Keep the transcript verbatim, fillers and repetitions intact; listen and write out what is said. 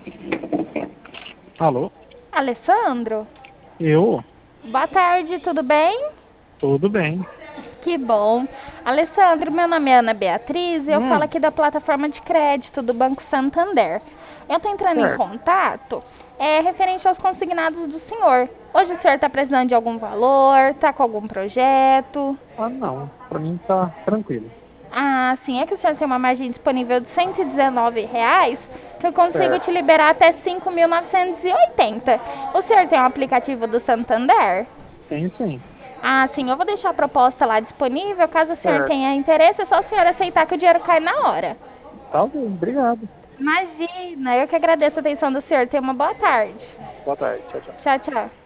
Alô? Alessandro, Eu? boa tarde, tudo bem? Tudo bem. Que bom. Alessandro, meu nome é Ana Beatriz e eu falo Hum, aqui da plataforma de crédito do Banco Santander. Eu estou entrando em certo. contato é, referente aos consignados do senhor. Hoje o senhor está precisando de algum valor, está com algum projeto? Ah, não. Pra mim tá tranquilo. Ah, sim, é que o senhor tem uma margem disponível de cento e dezenove reais que eu consigo te Certo. liberar até cinco mil novecentos e oitenta. O senhor tem um aplicativo do Santander? Tem sim. Ah, sim, eu vou deixar a proposta lá disponível. Caso o senhor Certo. tenha interesse, é só o senhor aceitar que o dinheiro cai na hora. Tá bom, obrigado. Imagina, eu que agradeço a atenção do senhor. Tenha uma boa tarde. Boa tarde. Tchau, tchau. Tchau, tchau.